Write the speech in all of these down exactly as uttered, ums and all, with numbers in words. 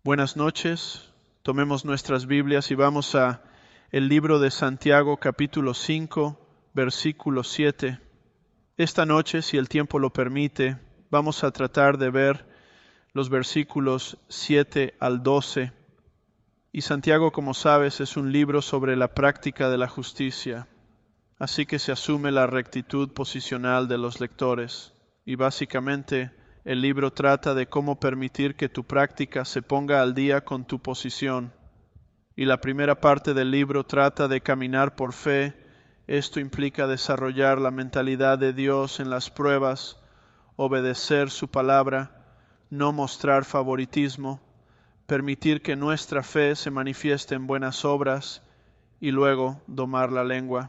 Buenas noches, tomemos nuestras Biblias y vamos a el libro de Santiago capítulo cinco, versículo siete. Esta noche, si el tiempo lo permite, vamos a tratar de ver los versículos siete al doce. Y Santiago, como sabes, es un libro sobre la práctica de la justicia, así que se asume la rectitud posicional de los lectores y básicamente el libro trata de cómo permitir que tu práctica se ponga al día con tu posición. Y la primera parte del libro trata de caminar por fe. Esto implica desarrollar la mentalidad de Dios en las pruebas, obedecer su palabra, no mostrar favoritismo, permitir que nuestra fe se manifieste en buenas obras y luego domar la lengua.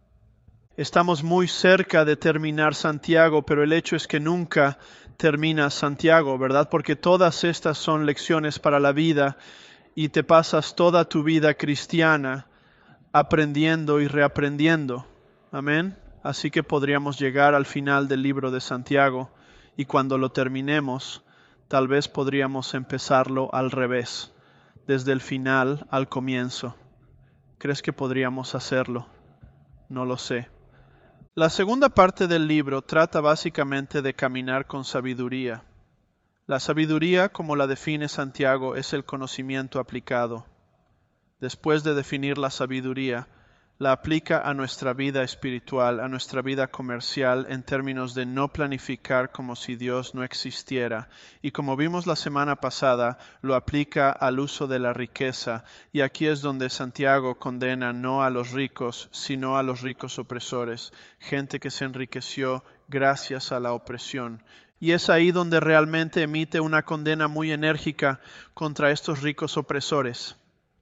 Estamos muy cerca de terminar Santiago, pero el hecho es que nunca termina Santiago, ¿verdad? Porque todas estas son lecciones para la vida y te pasas toda tu vida cristiana aprendiendo y reaprendiendo. Amén. Así que podríamos llegar al final del libro de Santiago y cuando lo terminemos, tal vez podríamos empezarlo al revés, desde el final al comienzo. ¿Crees que podríamos hacerlo? No lo sé. La segunda parte del libro trata básicamente de caminar con sabiduría. La sabiduría, como la define Santiago, es el conocimiento aplicado. Después de definir la sabiduría, la aplica a nuestra vida espiritual, a nuestra vida comercial, en términos de no planificar como si Dios no existiera. Y como vimos la semana pasada, lo aplica al uso de la riqueza. Y aquí es donde Santiago condena no a los ricos, sino a los ricos opresores, gente que se enriqueció gracias a la opresión. Y es ahí donde realmente emite una condena muy enérgica contra estos ricos opresores.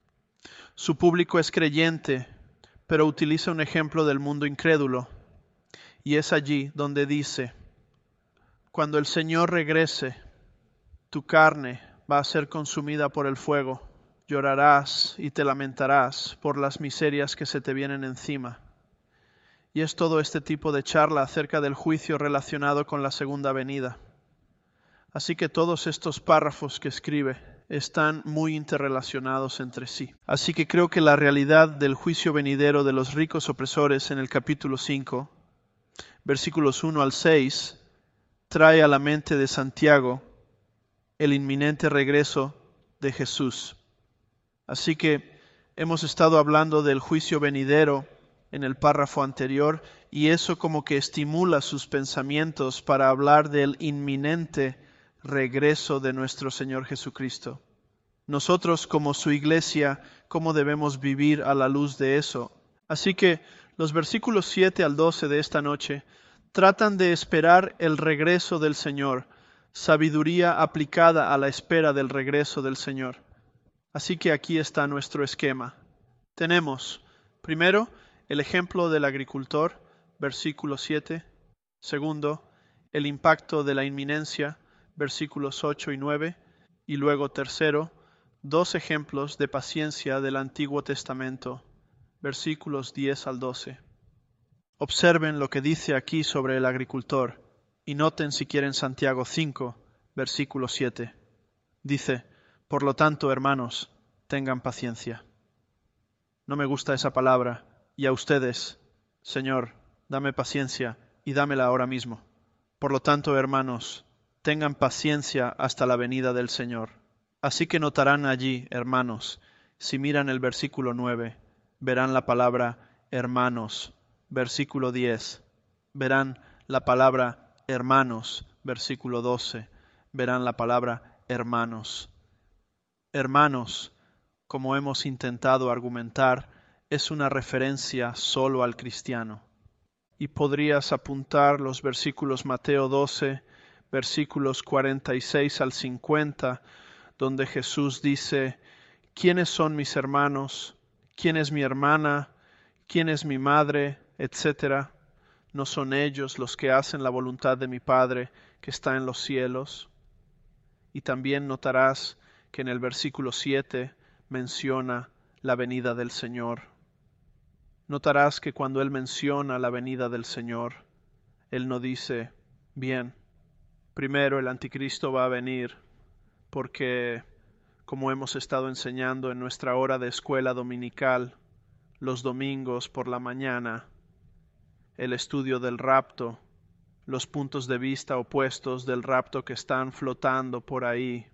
Su público es creyente, pero utiliza un ejemplo del mundo incrédulo. Y es allí donde dice, cuando el Señor regrese, tu carne va a ser consumida por el fuego. Llorarás y te lamentarás por las miserias que se te vienen encima. Y es todo este tipo de charla acerca del juicio relacionado con la segunda venida. Así que todos estos párrafos que escribe están muy interrelacionados entre sí. Así que creo que la realidad del juicio venidero de los ricos opresores en el capítulo cinco, versículos uno al seis, trae a la mente de Santiago el inminente regreso de Jesús. Así que hemos estado hablando del juicio venidero en el párrafo anterior y eso como que estimula sus pensamientos para hablar del inminente regreso de nuestro Señor Jesucristo. Nosotros como su iglesia, ¿cómo debemos vivir a la luz de eso? Así que los versículos siete al doce de esta noche tratan de esperar el regreso del Señor, sabiduría aplicada a la espera del regreso del Señor. Así que aquí está nuestro esquema. Tenemos, primero, el ejemplo del agricultor, versículo siete. Segundo, el impacto de la inminencia, versículos ocho y nueve. Y luego, tercero, dos ejemplos de paciencia del Antiguo Testamento, versículos diez al doce. Observen lo que dice aquí sobre el agricultor y noten si quieren Santiago cinco, versículo siete. Dice, por lo tanto, hermanos, tengan paciencia. No me gusta esa palabra, y a ustedes, Señor, dame paciencia y dámela ahora mismo. Por lo tanto, hermanos, tengan paciencia hasta la venida del Señor. Así que notarán allí, hermanos, si miran el versículo nueve, verán la palabra hermanos, versículo diez, verán la palabra hermanos, versículo doce, verán la palabra hermanos. Hermanos, como hemos intentado argumentar, es una referencia solo al cristiano. Y podrías apuntar los versículos Mateo doce, versículos cuarenta y seis al cincuenta, donde Jesús dice, ¿quiénes son mis hermanos? ¿Quién es mi hermana? ¿Quién es mi madre? Etcétera. ¿No son ellos los que hacen la voluntad de mi Padre que está en los cielos? Y también notarás que en el versículo siete menciona la venida del Señor. Notarás que cuando Él menciona la venida del Señor, Él no dice, bien, primero el anticristo va a venir porque como hemos estado enseñando en nuestra hora de escuela dominical, los domingos por la mañana, el estudio del rapto, los puntos de vista opuestos del rapto que están flotando por ahí.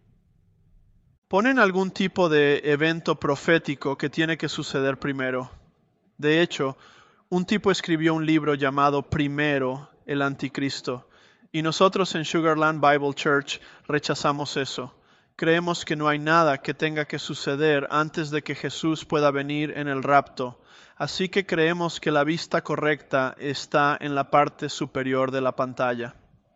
Ponen algún tipo de evento profético que tiene que suceder primero. De hecho, un tipo escribió un libro llamado Primero el Anticristo, y nosotros en Sugarland Bible Church rechazamos eso. Creemos que no hay nada que tenga que suceder antes de que Jesús pueda venir en el rapto. Así que creemos que la vista correcta está en la parte superior de la pantalla.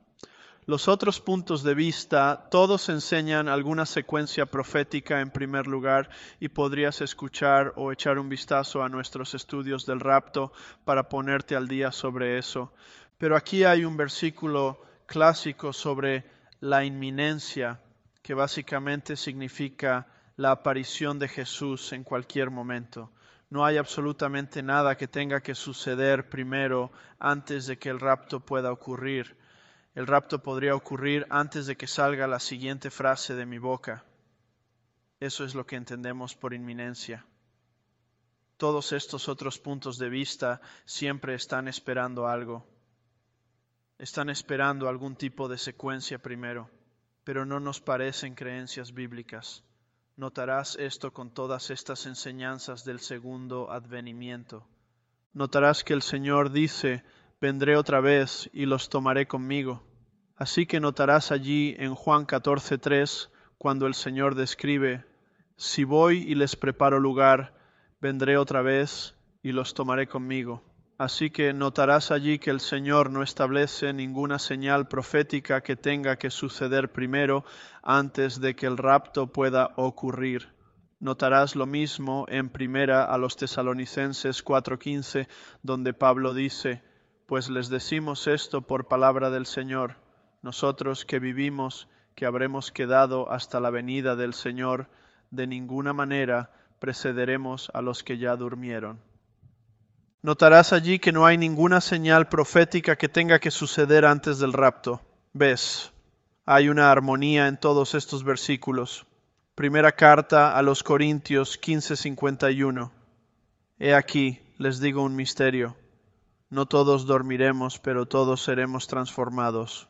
Los otros puntos de vista, todos enseñan alguna secuencia profética en primer lugar, y podrías escuchar o echar un vistazo a nuestros estudios del rapto para ponerte al día sobre eso. Pero aquí hay un versículo clásico sobre la inminencia, que básicamente significa la aparición de Jesús en cualquier momento. No hay absolutamente nada que tenga que suceder primero antes de que el rapto pueda ocurrir. El rapto podría ocurrir antes de que salga la siguiente frase de mi boca. Eso es lo que entendemos por inminencia. Todos estos otros puntos de vista siempre están esperando algo. Están esperando algún tipo de secuencia primero, pero no nos parecen creencias bíblicas. Notarás esto con todas estas enseñanzas del segundo advenimiento. Notarás que el Señor dice: vendré otra vez y los tomaré conmigo. Así que notarás allí en Juan catorce tres, cuando el Señor describe: si voy y les preparo lugar, vendré otra vez y los tomaré conmigo. Así que notarás allí que el Señor no establece ninguna señal profética que tenga que suceder primero antes de que el rapto pueda ocurrir. Notarás lo mismo en primera a los Tesalonicenses cuatro quince, donde Pablo dice: pues les decimos esto por palabra del Señor, nosotros que vivimos, que habremos quedado hasta la venida del Señor, de ninguna manera precederemos a los que ya durmieron. Notarás allí que no hay ninguna señal profética que tenga que suceder antes del rapto. ¿Ves? Hay una armonía en todos estos versículos. Primera carta a los Corintios quince cincuenta y uno. He aquí, les digo un misterio. No todos dormiremos, pero todos seremos transformados.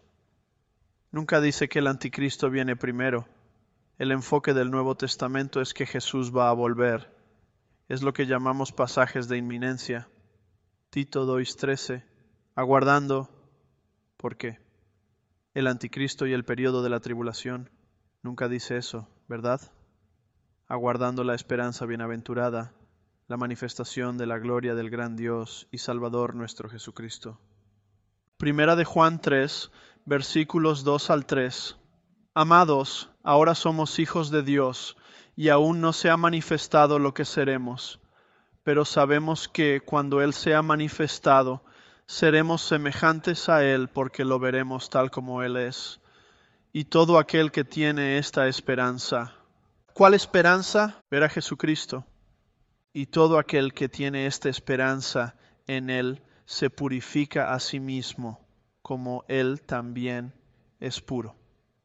Nunca dice que el anticristo viene primero. El enfoque del Nuevo Testamento es que Jesús va a volver. Es lo que llamamos pasajes de inminencia. Tito dos trece, aguardando, ¿por qué? El anticristo y el período de la tribulación. Nunca dice eso, ¿verdad? Aguardando la esperanza bienaventurada, la manifestación de la gloria del gran Dios y Salvador nuestro Jesucristo. Primera de Juan tres, versículos dos al tres. Amados, ahora somos hijos de Dios, y aún no se ha manifestado lo que seremos. Pero sabemos que cuando Él sea manifestado, seremos semejantes a Él porque lo veremos tal como Él es. Y todo aquel que tiene esta esperanza. ¿Cuál esperanza? Ver a Jesucristo. Y todo aquel que tiene esta esperanza en Él se purifica a sí mismo, como Él también es puro.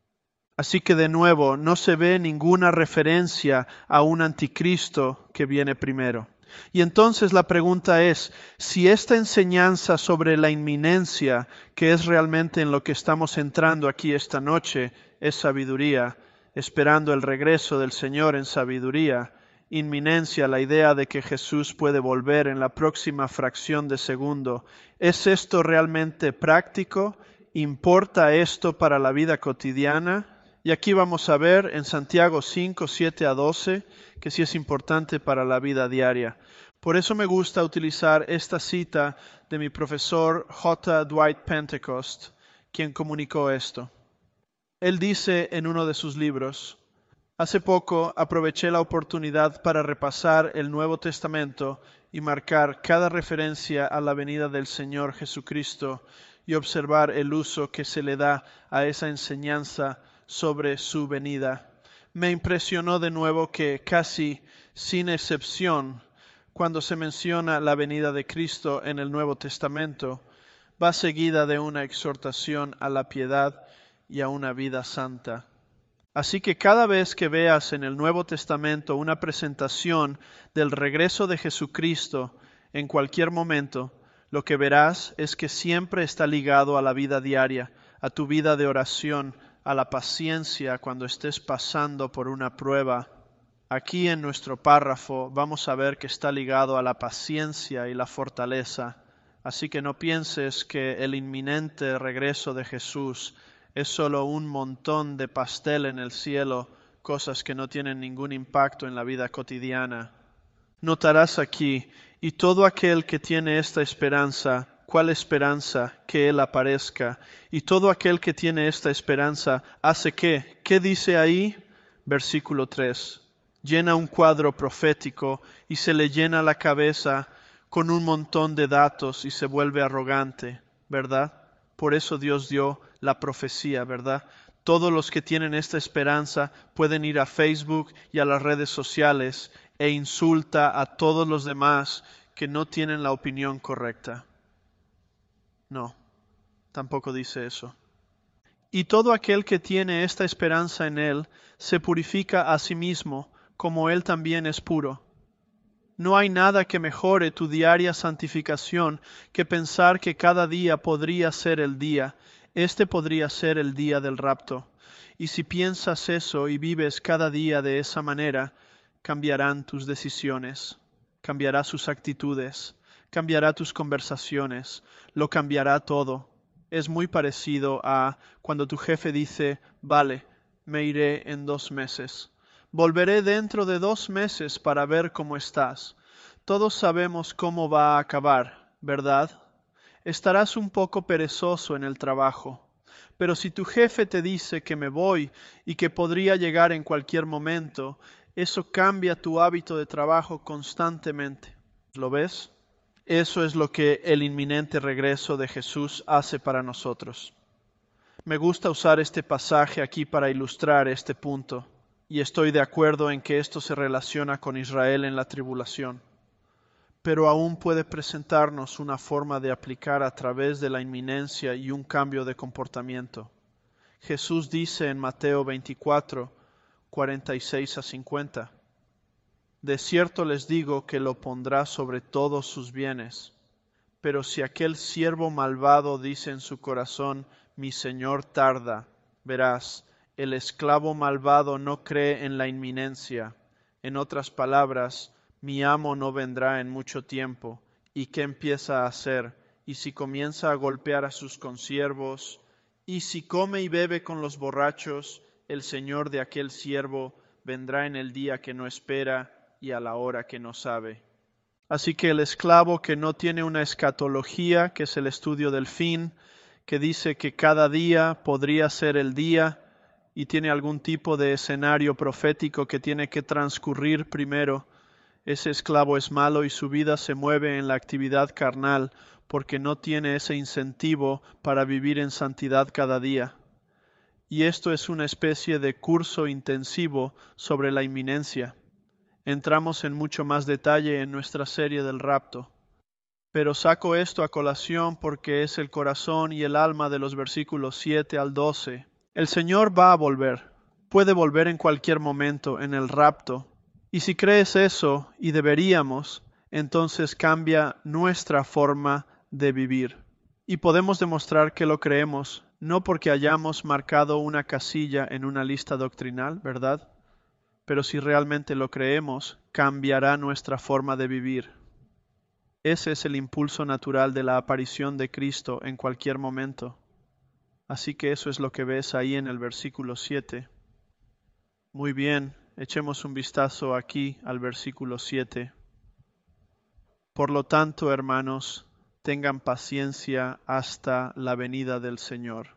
Así que de nuevo, no se ve ninguna referencia a un anticristo que viene primero. Y entonces la pregunta es, si esta enseñanza sobre la inminencia, que es realmente en lo que estamos entrando aquí esta noche, es sabiduría, esperando el regreso del Señor en sabiduría, inminencia, la idea de que Jesús puede volver en la próxima fracción de segundo, ¿es esto realmente práctico? ¿Importa esto para la vida cotidiana? Y aquí vamos a ver en Santiago cinco, siete a doce, que sí es importante para la vida diaria. Por eso me gusta utilizar esta cita de mi profesor J. Dwight Pentecost, quien comunicó esto. Él dice en uno de sus libros: hace poco aproveché la oportunidad para repasar el Nuevo Testamento y marcar cada referencia a la venida del Señor Jesucristo y observar el uso que se le da a esa enseñanza sobre su venida. Me impresionó de nuevo que casi sin excepción, cuando se menciona la venida de Cristo en el Nuevo Testamento, va seguida de una exhortación a la piedad y a una vida santa. Así que cada vez que veas en el Nuevo Testamento una presentación del regreso de Jesucristo en cualquier momento, lo que verás es que siempre está ligado a la vida diaria, a tu vida de oración, a la paciencia cuando estés pasando por una prueba. Aquí en nuestro párrafo vamos a ver que está ligado a la paciencia y la fortaleza. Así que no pienses que el inminente regreso de Jesús es solo un montón de pastel en el cielo, cosas que no tienen ningún impacto en la vida cotidiana. Notarás aquí, y todo aquel que tiene esta esperanza, ¿cuál esperanza? Que Él aparezca. Y todo aquel que tiene esta esperanza, ¿hace qué? ¿Qué dice ahí? Versículo tres. Llena un cuadro profético y se le llena la cabeza con un montón de datos y se vuelve arrogante, ¿verdad? Por eso Dios dio la profecía, ¿verdad? Todos los que tienen esta esperanza pueden ir a Facebook y a las redes sociales e insulta a todos los demás que no tienen la opinión correcta. No, tampoco dice eso. Y todo aquel que tiene esta esperanza en Él se purifica a sí mismo, como Él también es puro. No hay nada que mejore tu diaria santificación que pensar que cada día podría ser el día. Este podría ser el día del rapto. Y si piensas eso y vives cada día de esa manera, cambiarán tus decisiones, cambiará sus actitudes, cambiará tus conversaciones, lo cambiará todo. Es muy parecido a cuando tu jefe dice, vale, me iré en dos meses. Volveré dentro de dos meses para ver cómo estás. Todos sabemos cómo va a acabar, ¿verdad? Estarás un poco perezoso en el trabajo. Pero si tu jefe te dice que me voy y que podría llegar en cualquier momento, eso cambia tu hábito de trabajo constantemente. ¿Lo ves? Eso es lo que el inminente regreso de Jesús hace para nosotros. Me gusta usar este pasaje aquí para ilustrar este punto. Y estoy de acuerdo en que esto se relaciona con Israel en la tribulación. Pero aún puede presentarnos una forma de aplicar a través de la inminencia y un cambio de comportamiento. Jesús dice en Mateo veinticuatro, cuarenta y seis a cincuenta, de cierto les digo que lo pondrá sobre todos sus bienes. Pero si aquel siervo malvado dice en su corazón, mi Señor tarda, verás, el esclavo malvado no cree en la inminencia. En otras palabras, mi amo no vendrá en mucho tiempo. ¿Y qué empieza a hacer? Y si comienza a golpear a sus consiervos, y si come y bebe con los borrachos, el Señor de aquel siervo vendrá en el día que no espera y a la hora que no sabe. Así que el esclavo que no tiene una escatología, que es el estudio del fin, que dice que cada día podría ser el día, y tiene algún tipo de escenario profético que tiene que transcurrir primero, ese esclavo es malo y su vida se mueve en la actividad carnal porque no tiene ese incentivo para vivir en santidad cada día. Y esto es una especie de curso intensivo sobre la inminencia. Entramos en mucho más detalle en nuestra serie del rapto. Pero saco esto a colación porque es el corazón y el alma de los versículos siete al doce. El Señor va a volver, puede volver en cualquier momento en el rapto. Y si crees eso, y deberíamos, entonces cambia nuestra forma de vivir. Y podemos demostrar que lo creemos, no porque hayamos marcado una casilla en una lista doctrinal, ¿verdad? Pero si realmente lo creemos, cambiará nuestra forma de vivir. Ese es el impulso natural de la aparición de Cristo en cualquier momento. Así que eso es lo que ves ahí en el versículo siete. Muy bien, echemos un vistazo aquí al versículo siete. Por lo tanto, hermanos, tengan paciencia hasta la venida del Señor.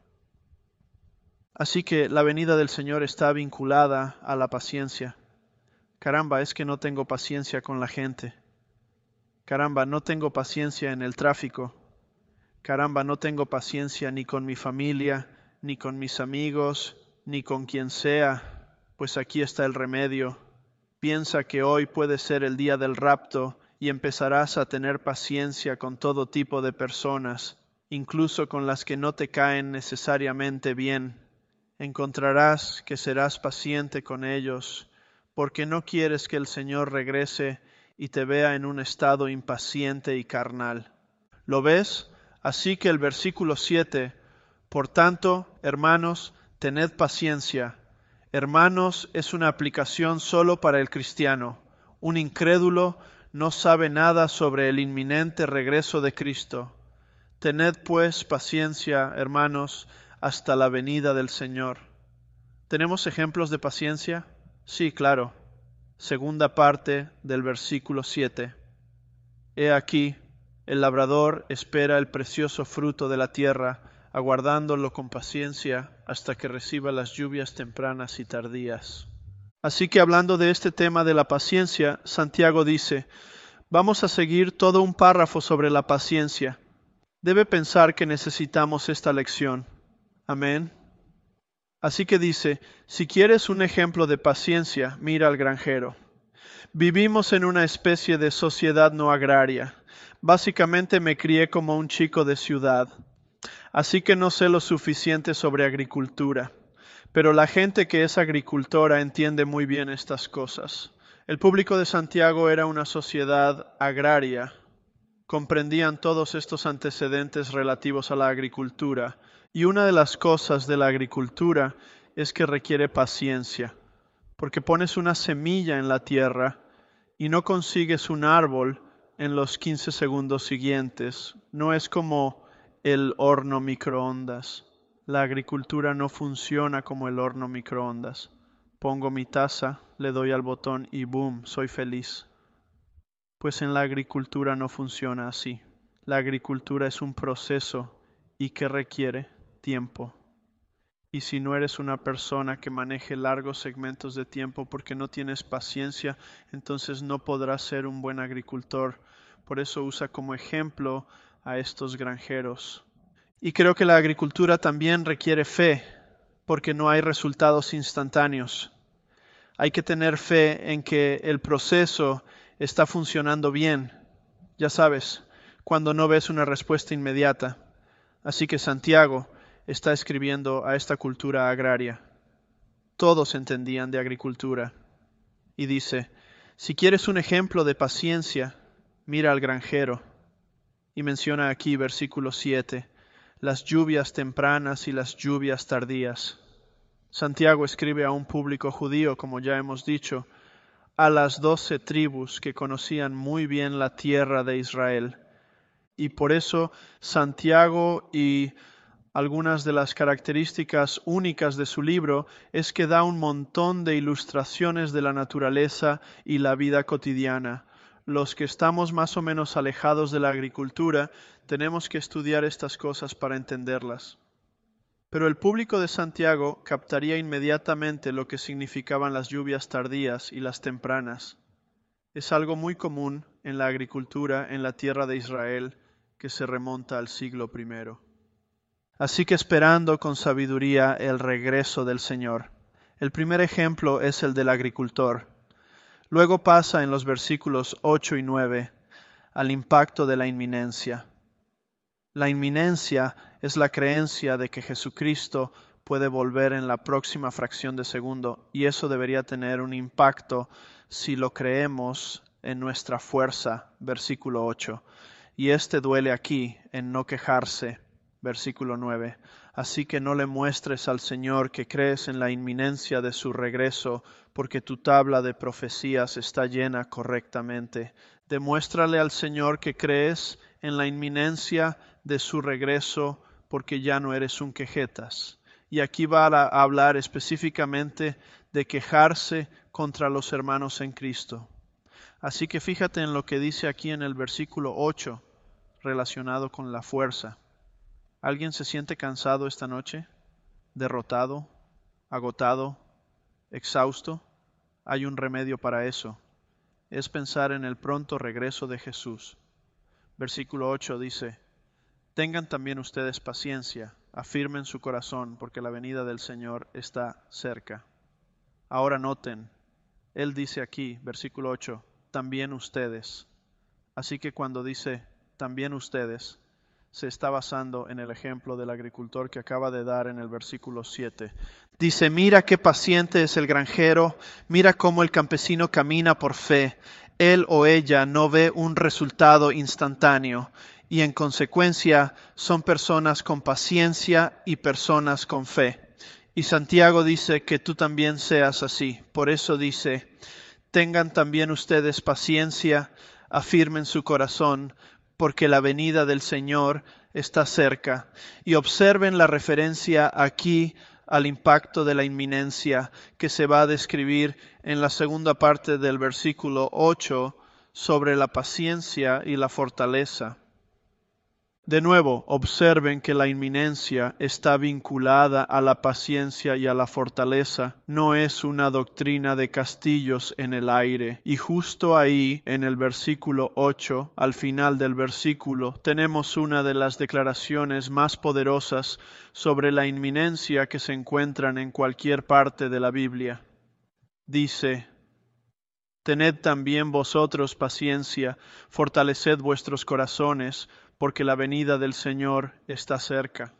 Así que la venida del Señor está vinculada a la paciencia. Caramba, es que no tengo paciencia con la gente. Caramba, no tengo paciencia en el tráfico. Caramba, no tengo paciencia ni con mi familia, ni con mis amigos, ni con quien sea. Pues aquí está el remedio. Piensa que hoy puede ser el día del rapto y empezarás a tener paciencia con todo tipo de personas, incluso con las que no te caen necesariamente bien. encontrarás que serás paciente con ellos, porque no quieres que el Señor regrese y te vea en un estado impaciente y carnal. ¿Lo ves? Así que el versículo siete, por tanto, hermanos, tened paciencia. Hermanos es una aplicación solo para el cristiano. Un incrédulo no sabe nada sobre el inminente regreso de Cristo. Tened pues paciencia, hermanos, hasta la venida del Señor. ¿Tenemos ejemplos de paciencia? Sí, claro. Segunda parte del versículo siete. He aquí, el labrador espera el precioso fruto de la tierra, aguardándolo con paciencia hasta que reciba las lluvias tempranas y tardías. Así que hablando de este tema de la paciencia, Santiago dice, vamos a seguir todo un párrafo sobre la paciencia. Debe pensar que necesitamos esta lección. Amén. Así que dice, si quieres un ejemplo de paciencia, mira al granjero. Vivimos en una especie de sociedad no agraria. Básicamente me crié como un chico de ciudad, así que no sé lo suficiente sobre agricultura. Pero la gente que es agricultora entiende muy bien estas cosas. El público de Santiago era una sociedad agraria. Comprendían todos estos antecedentes relativos a la agricultura, y una de las cosas de la agricultura es que requiere paciencia, porque pones una semilla en la tierra y no consigues un árbol en los quince segundos siguientes. No es como el horno microondas. La agricultura no funciona como el horno microondas. Pongo mi taza, le doy al botón y boom, soy feliz. Pues en la agricultura no funciona así. La agricultura es un proceso y que requiere tiempo. Y si no eres una persona que maneje largos segmentos de tiempo porque no tienes paciencia, entonces no podrás ser un buen agricultor. Por eso usa como ejemplo a estos granjeros. Y creo que la agricultura también requiere fe, porque no hay resultados instantáneos. Hay que tener fe en que el proceso está funcionando bien. Ya sabes, cuando no ves una respuesta inmediata. Así que Santiago está escribiendo a esta cultura agraria. Todos entendían de agricultura. Y dice, si quieres un ejemplo de paciencia, mira al granjero. Y menciona aquí versículo siete, las lluvias tempranas y las lluvias tardías. Santiago escribe a un público judío, como ya hemos dicho, a las doce tribus que conocían muy bien la tierra de Israel. Y por eso Santiago y algunas de las características únicas de su libro es que da un montón de ilustraciones de la naturaleza y la vida cotidiana. Los que estamos más o menos alejados de la agricultura tenemos que estudiar estas cosas para entenderlas. Pero el público de Santiago captaría inmediatamente lo que significaban las lluvias tardías y las tempranas. Es algo muy común en la agricultura en la tierra de Israel que se remonta al siglo primero. Así que esperando con sabiduría el regreso del Señor. El primer ejemplo es el del agricultor. Luego pasa en los versículos ocho y nueve al impacto de la inminencia. La inminencia es la creencia de que Jesucristo puede volver en la próxima fracción de segundo, y eso debería tener un impacto si lo creemos en nuestra fuerza, versículo ocho. Y este duele aquí en no quejarse, versículo nueve. Así que no le muestres al Señor que crees en la inminencia de su regreso, porque tu tabla de profecías está llena correctamente. Demuéstrale al Señor que crees en la inminencia de su regreso, porque ya no eres un quejetas. Y aquí va a hablar específicamente de quejarse contra los hermanos en Cristo. Así que fíjate en lo que dice aquí en el versículo ocho, relacionado con la fuerza. ¿Alguien se siente cansado esta noche? ¿Derrotado? ¿Agotado? ¿Exhausto? Hay un remedio para eso. Es pensar en el pronto regreso de Jesús. Versículo ocho dice, tengan también ustedes paciencia, afirmen su corazón, porque la venida del Señor está cerca. Ahora noten, Él dice aquí, versículo ocho, también ustedes. Así que cuando dice también ustedes, se está basando en el ejemplo del agricultor que acaba de dar en el versículo siete. Dice, mira qué paciente es el granjero, mira cómo el campesino camina por fe. Él o ella no ve un resultado instantáneo y en consecuencia son personas con paciencia y personas con fe. Y Santiago dice que tú también seas así. Por eso dice, tengan también ustedes paciencia, afirmen su corazón, porque la venida del Señor está cerca. Y observen la referencia aquí al impacto de la inminencia que se va a describir en la segunda parte del versículo ocho sobre la paciencia y la fortaleza. De nuevo, observen que la inminencia está vinculada a la paciencia y a la fortaleza. No es una doctrina de castillos en el aire. Y justo ahí, en el versículo ocho, al final del versículo, tenemos una de las declaraciones más poderosas sobre la inminencia que se encuentran en cualquier parte de la Biblia. Dice, tened también vosotros paciencia, fortaleced vuestros corazones, porque la venida del Señor está cerca.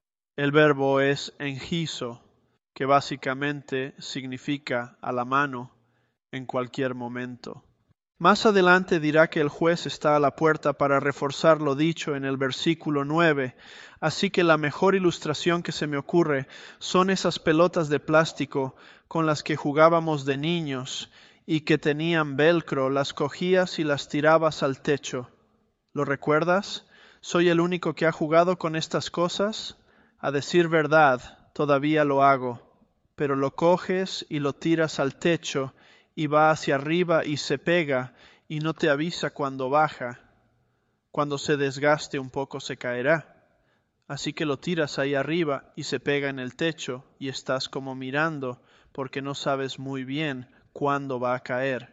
El verbo es engiso, que básicamente significa a la mano, en cualquier momento. Más adelante dirá que el juez está a la puerta para reforzar lo dicho en el versículo nueve, así que la mejor ilustración que se me ocurre son esas pelotas de plástico con las que jugábamos de niños y que tenían velcro, las cogías y las tirabas al techo. ¿Lo recuerdas? ¿Soy el único que ha jugado con estas cosas? A decir verdad, todavía lo hago, pero lo coges y lo tiras al techo y va hacia arriba y se pega y no te avisa cuando baja. Cuando se desgaste un poco se caerá. Así que lo tiras ahí arriba y se pega en el techo y estás como mirando porque no sabes muy bien cuándo va a caer.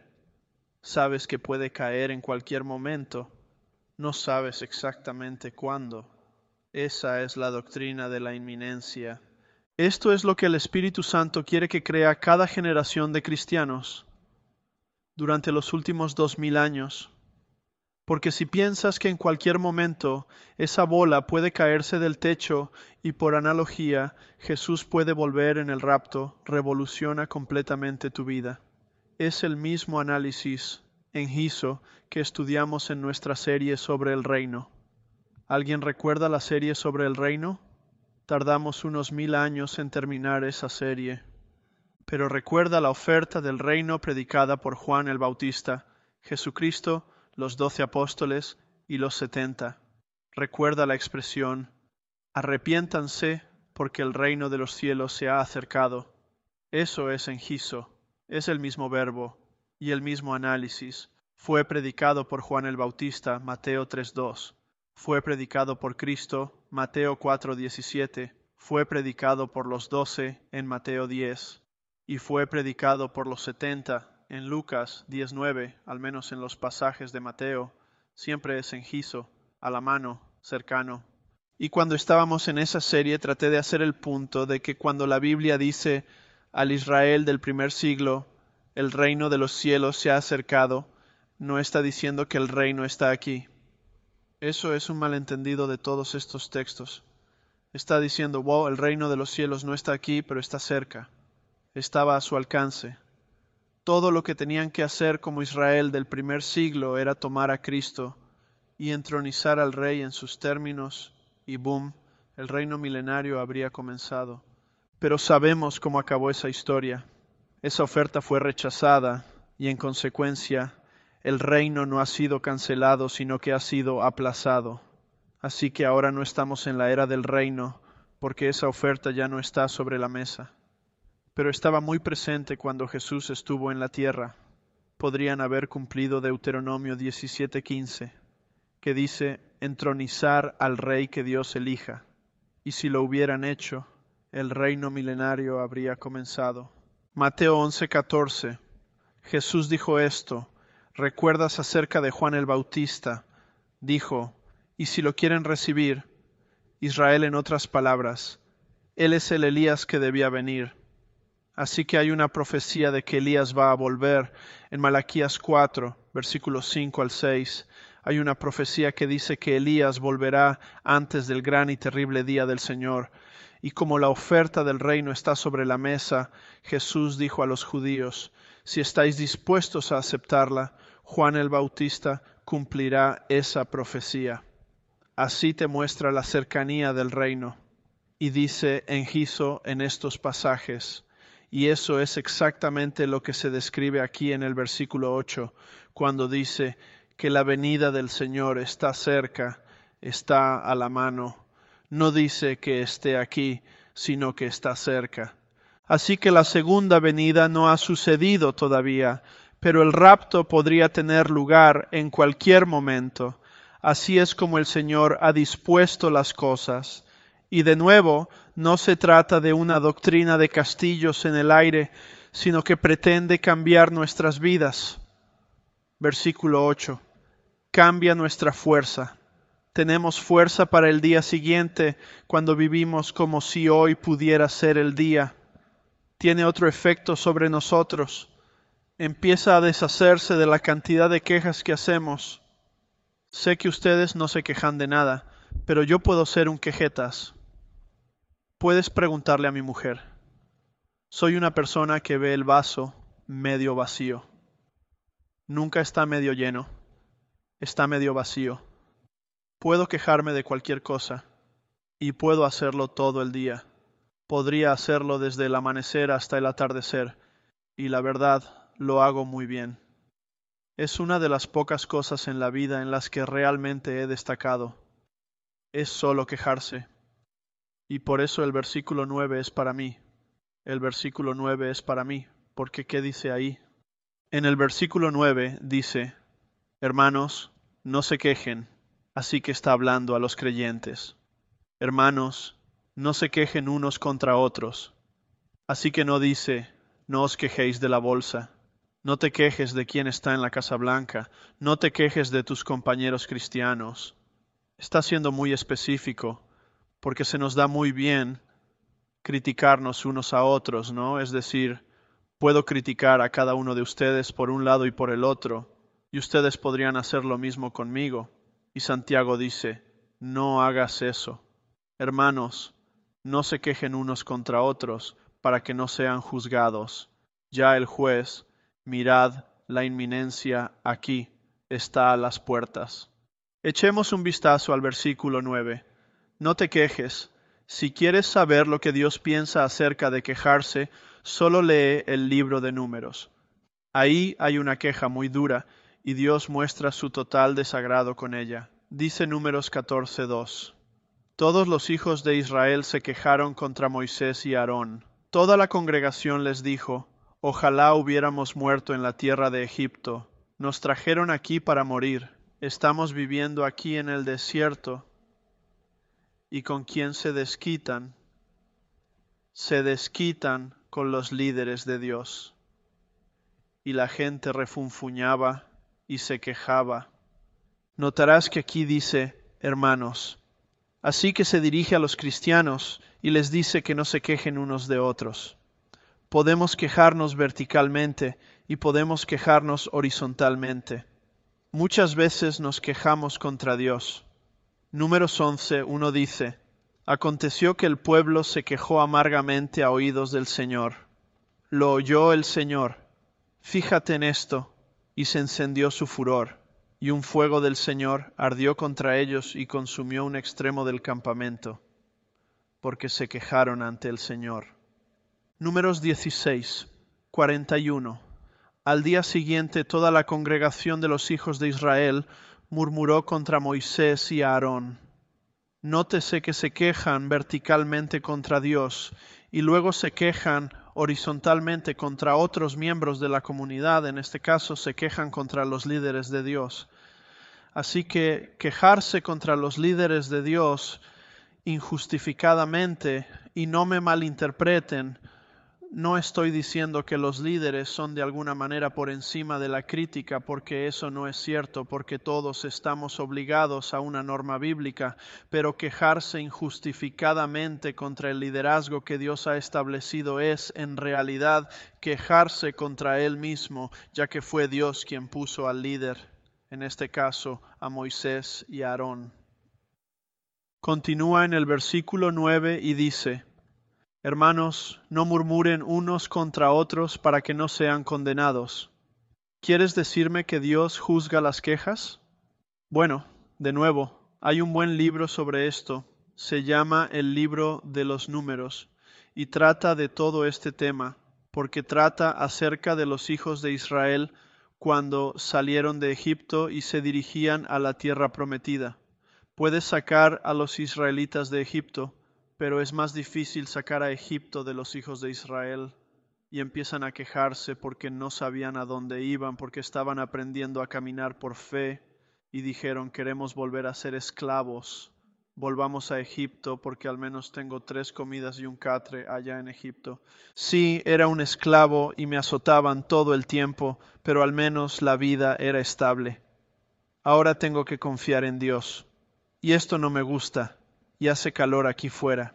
Sabes que puede caer en cualquier momento. No sabes exactamente cuándo. Esa es la doctrina de la inminencia. Esto es lo que el Espíritu Santo quiere que crea cada generación de cristianos durante los últimos dos mil años. Porque si piensas que en cualquier momento esa bola puede caerse del techo y por analogía Jesús puede volver en el rapto, revoluciona completamente tu vida. Es el mismo análisis engiso que estudiamos en nuestra serie sobre el reino. ¿Alguien recuerda la serie sobre el reino? Tardamos unos mil años en terminar esa serie. Pero recuerda la oferta del reino predicada por Juan el Bautista, Jesucristo, los doce apóstoles y los setenta. Recuerda la expresión, arrepiéntanse porque el reino de los cielos se ha acercado. Eso es engiso, es el mismo verbo y el mismo análisis. Fue predicado por Juan el Bautista, Mateo tres dos. Fue predicado por Cristo, Mateo cuatro diecisiete. Fue predicado por los doce en Mateo diez. Y fue predicado por los setenta en Lucas diez nueve, al menos en los pasajes de Mateo. Siempre es engiso, a la mano, cercano. Y cuando estábamos en esa serie traté de hacer el punto de que cuando la Biblia dice al Israel del primer siglo, el reino de los cielos se ha acercado, no está diciendo que el reino está aquí. Eso es un malentendido de todos estos textos. Está diciendo, wow, el reino de los cielos no está aquí, pero está cerca. Estaba a su alcance. Todo lo que tenían que hacer como Israel del primer siglo era tomar a Cristo y entronizar al rey en sus términos, y boom, el reino milenario habría comenzado. Pero sabemos cómo acabó esa historia. Esa oferta fue rechazada y en consecuencia el reino no ha sido cancelado, sino que ha sido aplazado. Así que ahora no estamos en la era del reino, porque esa oferta ya no está sobre la mesa. Pero estaba muy presente cuando Jesús estuvo en la tierra. Podrían haber cumplido Deuteronomio diecisiete quince, que dice, entronizar al rey que Dios elija. Y si lo hubieran hecho, el reino milenario habría comenzado. Mateo once catorce. Jesús dijo esto, ¿recuerdas acerca de Juan el Bautista? Dijo, y si lo quieren recibir, Israel en otras palabras, él es el Elías que debía venir. Así que hay una profecía de que Elías va a volver en Malaquías cuatro, versículos cinco al seis. Hay una profecía que dice que Elías volverá antes del gran y terrible día del Señor. Y como la oferta del reino está sobre la mesa, Jesús dijo a los judíos: si estáis dispuestos a aceptarla, Juan el Bautista cumplirá esa profecía. Así te muestra la cercanía del reino. Y dice Engiso en estos pasajes, y eso es exactamente lo que se describe aquí en el versículo ocho, cuando dice que la venida del Señor está cerca, está a la mano. No dice que esté aquí, sino que está cerca. Así que la segunda venida no ha sucedido todavía, pero el rapto podría tener lugar en cualquier momento. Así es como el Señor ha dispuesto las cosas. Y de nuevo, no se trata de una doctrina de castillos en el aire, sino que pretende cambiar nuestras vidas. Versículo ocho. Cambia nuestra fuerza. Tenemos fuerza para el día siguiente cuando vivimos como si hoy pudiera ser el día. Tiene otro efecto sobre nosotros. Empieza a deshacerse de la cantidad de quejas que hacemos. Sé que ustedes no se quejan de nada, pero yo puedo ser un quejetas. Puedes preguntarle a mi mujer. Soy una persona que ve el vaso medio vacío. Nunca está medio lleno, está medio vacío. Puedo quejarme de cualquier cosa y puedo hacerlo todo el día. Podría hacerlo desde el amanecer hasta el atardecer y la verdad lo hago muy bien. Es una de las pocas cosas en la vida en las que realmente he destacado. Es solo quejarse. Y por eso el versículo nueve es para mí. El versículo nueve es para mí, porque ¿qué dice ahí? En el versículo nueve dice, hermanos, no se quejen, así que está hablando a los creyentes. Hermanos, no se quejen unos contra otros. Así que no dice, no os quejéis de la bolsa, no te quejes de quien está en la Casa Blanca, no te quejes de tus compañeros cristianos. Está siendo muy específico, porque se nos da muy bien criticarnos unos a otros, ¿no? Es decir, puedo criticar a cada uno de ustedes por un lado y por el otro, y ustedes podrían hacer lo mismo conmigo. Y Santiago dice, no hagas eso. Hermanos, no se quejen unos contra otros para que no sean juzgados. Ya el juez, mirad la inminencia aquí, está a las puertas. Echemos un vistazo al versículo nueve. No te quejes. Si quieres saber lo que Dios piensa acerca de quejarse, solo lee el libro de Números. Ahí hay una queja muy dura y Dios muestra su total desagrado con ella. Dice Números catorce dos. Todos los hijos de Israel se quejaron contra Moisés y Aarón. Toda la congregación les dijo, ojalá hubiéramos muerto en la tierra de Egipto. Nos trajeron aquí para morir. Estamos viviendo aquí en el desierto. ¿Y con quién se desquitan? Se desquitan con los líderes de Dios. Y la gente refunfuñaba y se quejaba. Notarás que aquí dice, hermanos. Así que se dirige a los cristianos y les dice que no se quejen unos de otros. Podemos quejarnos verticalmente y podemos quejarnos horizontalmente. Muchas veces nos quejamos contra Dios. Números once, uno dice, aconteció que el pueblo se quejó amargamente a oídos del Señor. Lo oyó el Señor. Fíjate en esto, y se encendió su furor, y un fuego del Señor ardió contra ellos y consumió un extremo del campamento, porque se quejaron ante el Señor. Números dieciséis, cuarenta y uno. Al día siguiente toda la congregación de los hijos de Israel murmuró contra Moisés y Aarón. Nótese que se quejan verticalmente contra Dios y luego se quejan horizontalmente contra otros miembros de la comunidad, en este caso se quejan contra los líderes de Dios. Así que quejarse contra los líderes de Dios injustificadamente, y no me malinterpreten, no estoy diciendo que los líderes son de alguna manera por encima de la crítica, porque eso no es cierto, porque todos estamos obligados a una norma bíblica, pero quejarse injustificadamente contra el liderazgo que Dios ha establecido es, en realidad, quejarse contra Él mismo, ya que fue Dios quien puso al líder. en este caso a Moisés y a Aarón. Continúa en el versículo nueve y dice: Hermanos, no murmuren unos contra otros para que no sean condenados. ¿Quieres decirme que Dios juzga las quejas? Bueno, de nuevo, hay un buen libro sobre esto. Se llama el libro de los Números y trata de todo este tema, porque trata acerca de los hijos de Israel cuando salieron de Egipto y se dirigían a la tierra prometida. Puedes sacar a los israelitas de Egipto, pero es más difícil sacar a Egipto de los hijos de Israel, y empiezan a quejarse porque no sabían a dónde iban, porque estaban aprendiendo a caminar por fe, y dijeron: queremos volver a ser esclavos, volvamos a Egipto, porque al menos tengo tres comidas y un catre allá en Egipto. Sí, era un esclavo y me azotaban todo el tiempo, pero al menos la vida era estable. Ahora tengo que confiar en Dios. Y esto no me gusta, y hace calor aquí fuera.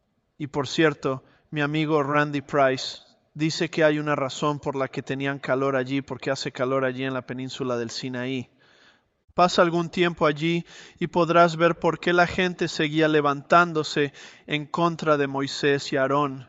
Y por cierto, mi amigo Randy Price dice que hay una razón por la que tenían calor allí, porque hace calor allí en la península del Sinaí. Pasa algún tiempo allí y podrás ver por qué la gente seguía levantándose en contra de Moisés y Aarón.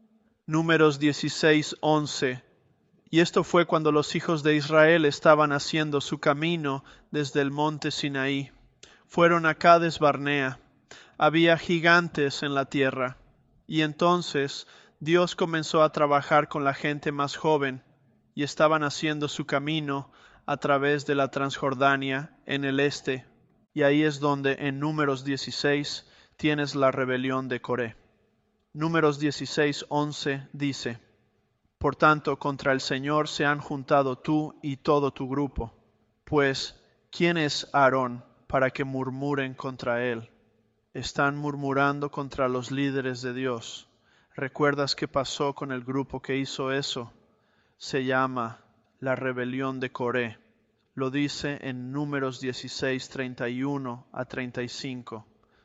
Números dieciséis, once. Y esto fue cuando los hijos de Israel estaban haciendo su camino desde el monte Sinaí. Fueron a Cades Barnea. Había gigantes en la tierra. Y entonces Dios comenzó a trabajar con la gente más joven, y estaban haciendo su camino a través de la Transjordania en el este. Y ahí es donde en Números dieciséis tienes la rebelión de Coré. Números dieciséis, once dice: Por tanto, contra el Señor se han juntado tú y todo tu grupo. Pues, ¿quién es Aarón para que murmuren contra él? Están murmurando contra los líderes de Dios. ¿Recuerdas qué pasó con el grupo que hizo eso? Se llama la rebelión de Coré. Lo dice en Números dieciséis, treinta y uno a treinta y cinco.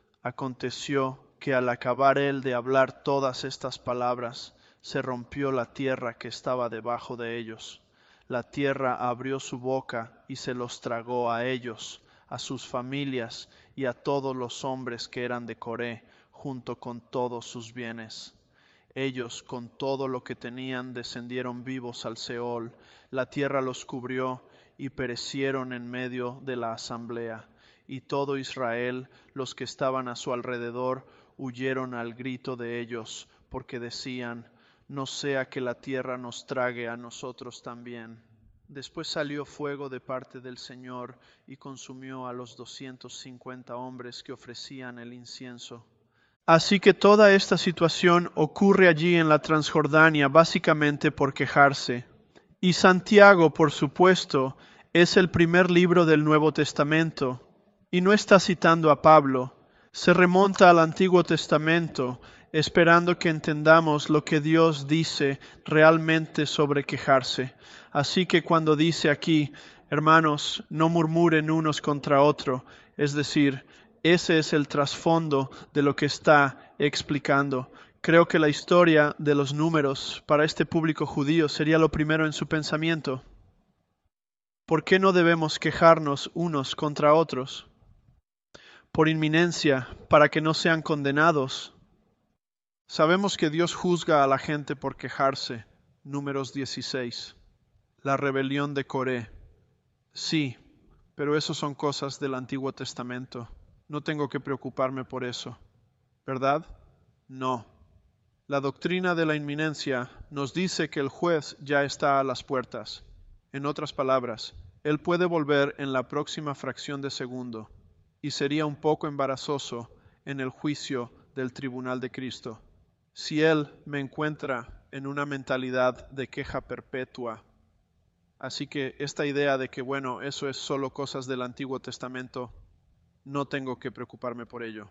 Aconteció que al acabar él de hablar todas estas palabras, se rompió la tierra que estaba debajo de ellos. La tierra abrió su boca y se los tragó a ellos, a sus familias y a todos los hombres que eran de Coré, junto con todos sus bienes. Ellos, con todo lo que tenían, descendieron vivos al Seol. La tierra los cubrió y perecieron en medio de la asamblea. Y todo Israel, los que estaban a su alrededor, huyeron al grito de ellos, porque decían: no sea que la tierra nos trague a nosotros también. Después salió fuego de parte del Señor y consumió a los doscientos cincuenta hombres que ofrecían el incienso. Así que toda esta situación ocurre allí en la Transjordania básicamente por quejarse. Y Santiago, por supuesto, es el primer libro del Nuevo Testamento. Y no está citando a Pablo, se remonta al Antiguo Testamento, esperando que entendamos lo que Dios dice realmente sobre quejarse. Así que cuando dice aquí: hermanos, no murmuren unos contra otros, es decir, ese es el trasfondo de lo que está explicando. Creo que la historia de los números para este público judío sería lo primero en su pensamiento. ¿Por qué no debemos quejarnos unos contra otros? Por inminencia, para que no sean condenados. Sabemos que Dios juzga a la gente por quejarse. Números dieciséis. La rebelión de Coré. Sí, pero eso son cosas del Antiguo Testamento. No tengo que preocuparme por eso. ¿Verdad? No. La doctrina de la inminencia nos dice que el juez ya está a las puertas. En otras palabras, Él puede volver en la próxima fracción de segundo, y sería un poco embarazoso en el juicio del tribunal de Cristo. Si Él me encuentra en una mentalidad de queja perpetua. Así que esta idea de que, bueno, eso es solo cosas del Antiguo Testamento, no tengo que preocuparme por ello.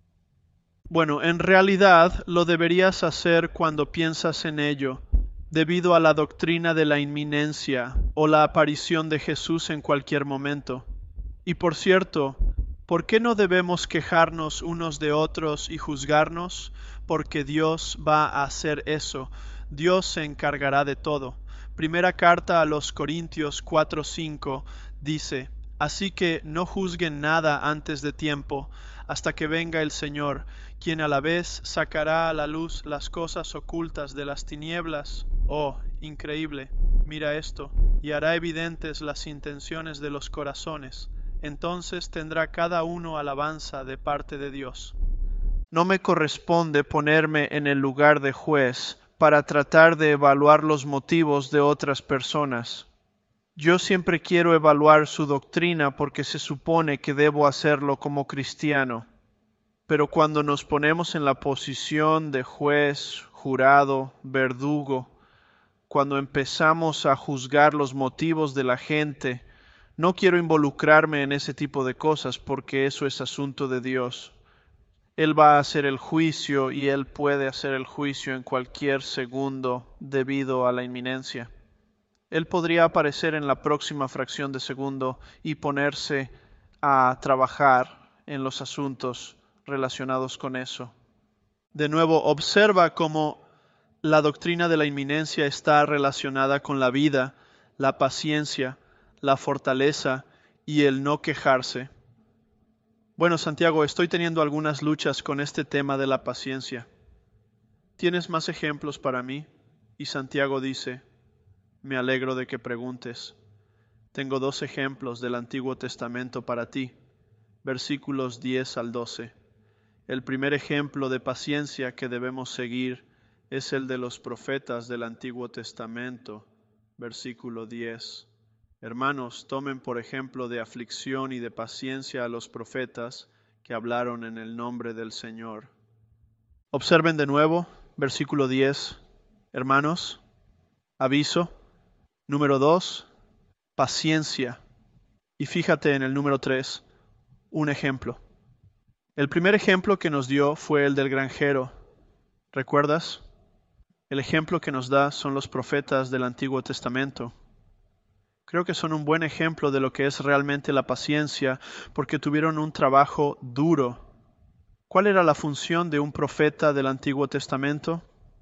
Bueno, en realidad lo deberías hacer cuando piensas en ello, debido a la doctrina de la inminencia o la aparición de Jesús en cualquier momento. Y por cierto, ¿por qué no debemos quejarnos unos de otros y juzgarnos? Porque Dios va a hacer eso. Dios se encargará de todo. Primera carta a los Corintios cuatro cinco dice: Así que no juzguen nada antes de tiempo, hasta que venga el Señor, quien a la vez sacará a la luz las cosas ocultas de las tinieblas. Oh, increíble, mira esto, y hará evidentes las intenciones de los corazones. Entonces tendrá cada uno alabanza de parte de Dios. No me corresponde ponerme en el lugar de juez para tratar de evaluar los motivos de otras personas. Yo siempre quiero evaluar su doctrina porque se supone que debo hacerlo como cristiano. Pero cuando nos ponemos en la posición de juez, jurado, verdugo, cuando empezamos a juzgar los motivos de la gente, no quiero involucrarme en ese tipo de cosas porque eso es asunto de Dios. Él va a hacer el juicio y Él puede hacer el juicio en cualquier segundo debido a la inminencia. Él podría aparecer en la próxima fracción de segundo y ponerse a trabajar en los asuntos relacionados con eso. De nuevo, observa cómo la doctrina de la inminencia está relacionada con la vida, la paciencia, la fortaleza y el no quejarse. Bueno, Santiago, estoy teniendo algunas luchas con este tema de la paciencia. ¿Tienes más ejemplos para mí? Y Santiago dice, me alegro de que preguntes. Tengo dos ejemplos del Antiguo Testamento para ti, versículos diez al doce. El primer ejemplo de paciencia que debemos seguir es el de los profetas del Antiguo Testamento, versículo diez. Hermanos, tomen por ejemplo de aflicción y de paciencia a los profetas que hablaron en el nombre del Señor. Observen de nuevo, versículo diez. Hermanos, aviso. Número dos, paciencia. Y fíjate en el número tres, un ejemplo. El primer ejemplo que nos dio fue el del granjero. ¿Recuerdas? El ejemplo que nos da son los profetas del Antiguo Testamento. Creo que son un buen ejemplo de lo que es realmente la paciencia, porque tuvieron un trabajo duro. ¿Cuál era la función de un profeta del Antiguo Testamento?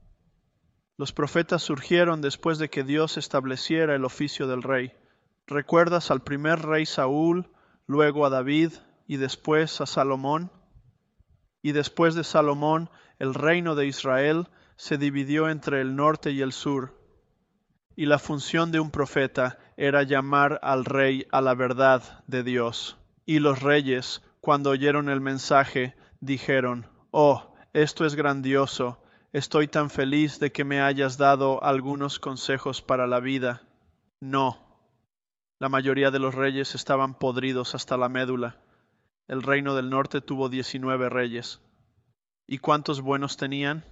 Los profetas surgieron después de que Dios estableciera el oficio del rey. ¿Recuerdas al primer rey Saúl, luego a David y después a Salomón? Y después de Salomón, el reino de Israel se dividió entre el norte y el sur. Y la función de un profeta era llamar al rey a la verdad de Dios. Y los reyes, cuando oyeron el mensaje, dijeron, «Oh, esto es grandioso, estoy tan feliz de que me hayas dado algunos consejos para la vida». No, la mayoría de los reyes estaban podridos hasta la médula. El reino del norte tuvo diecinueve reyes. ¿Y cuántos buenos tenían?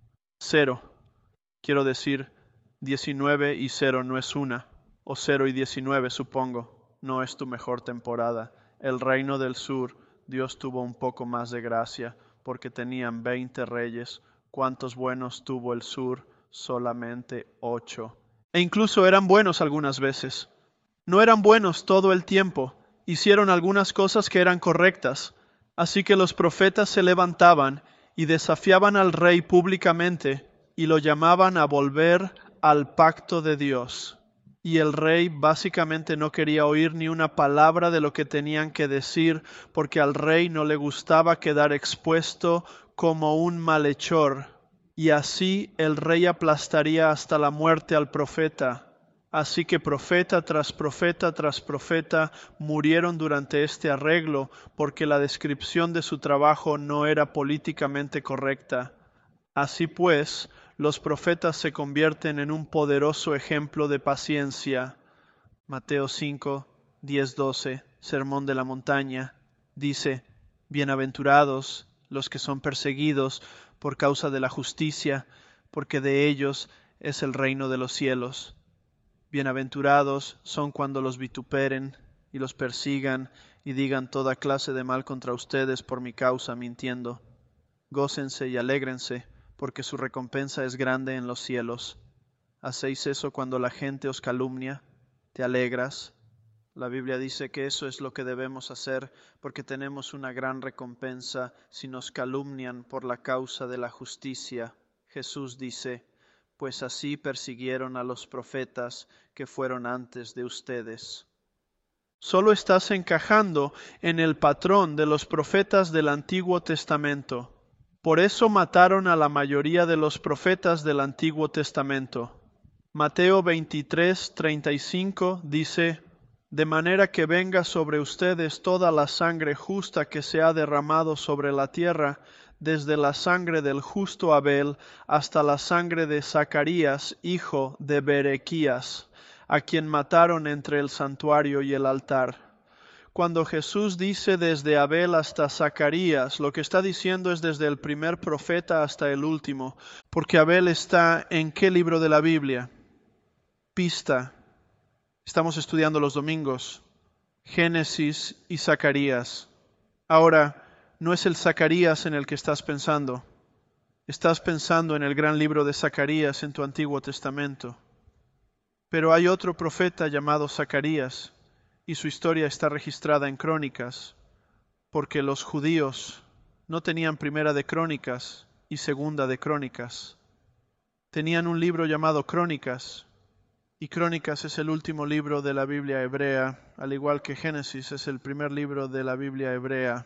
Cero. Quiero decir, diecinueve y cero no es una, o cero y diecinueve supongo, no es tu mejor temporada. El reino del sur, Dios tuvo un poco más de gracia, porque tenían veinte reyes. ¿Cuántos buenos tuvo el sur? Solamente ocho. E incluso eran buenos algunas veces. No eran buenos todo el tiempo, hicieron algunas cosas que eran correctas, así que los profetas se levantaban y desafiaban al rey públicamente y lo llamaban a volver al pacto de Dios. Y el rey básicamente no quería oír ni una palabra de lo que tenían que decir, porque al rey no le gustaba quedar expuesto como un malhechor. Y así el rey aplastaría hasta la muerte al profeta. Así que profeta tras profeta tras profeta murieron durante este arreglo, porque la descripción de su trabajo no era políticamente correcta. Así pues, los profetas se convierten en un poderoso ejemplo de paciencia. Mateo cinco, diez, doce, Sermón de la Montaña, dice, «Bienaventurados los que son perseguidos por causa de la justicia, porque de ellos es el reino de los cielos. Bienaventurados son cuando los vituperen y los persigan y digan toda clase de mal contra ustedes por mi causa, mintiendo. Gócense y alégrense, porque su recompensa es grande en los cielos. ¿Hacéis eso cuando la gente os calumnia? ¿Te alegras? La Biblia dice que eso es lo que debemos hacer, porque tenemos una gran recompensa si nos calumnian por la causa de la justicia. Jesús dice, pues así persiguieron a los profetas que fueron antes de ustedes». Solo estás encajando en el patrón de los profetas del Antiguo Testamento. Por eso mataron a la mayoría de los profetas del Antiguo Testamento. Mateo veintitrés, treinta y cinco dice: de manera que venga sobre ustedes toda la sangre justa que se ha derramado sobre la tierra, desde la sangre del justo Abel hasta la sangre de Zacarías, hijo de Berequías, a quien mataron entre el santuario y el altar. Cuando Jesús dice desde Abel hasta Zacarías, lo que está diciendo es desde el primer profeta hasta el último, porque Abel está ¿en qué libro de la Biblia? Pista. Estamos estudiando los domingos, Génesis y Zacarías. Ahora, no es el Zacarías en el que estás pensando. Estás pensando en el gran libro de Zacarías en tu Antiguo Testamento. Pero hay otro profeta llamado Zacarías, y su historia está registrada en Crónicas, porque los judíos no tenían primera de Crónicas y segunda de Crónicas. Tenían un libro llamado Crónicas, y Crónicas es el último libro de la Biblia hebrea, al igual que Génesis es el primer libro de la Biblia hebrea.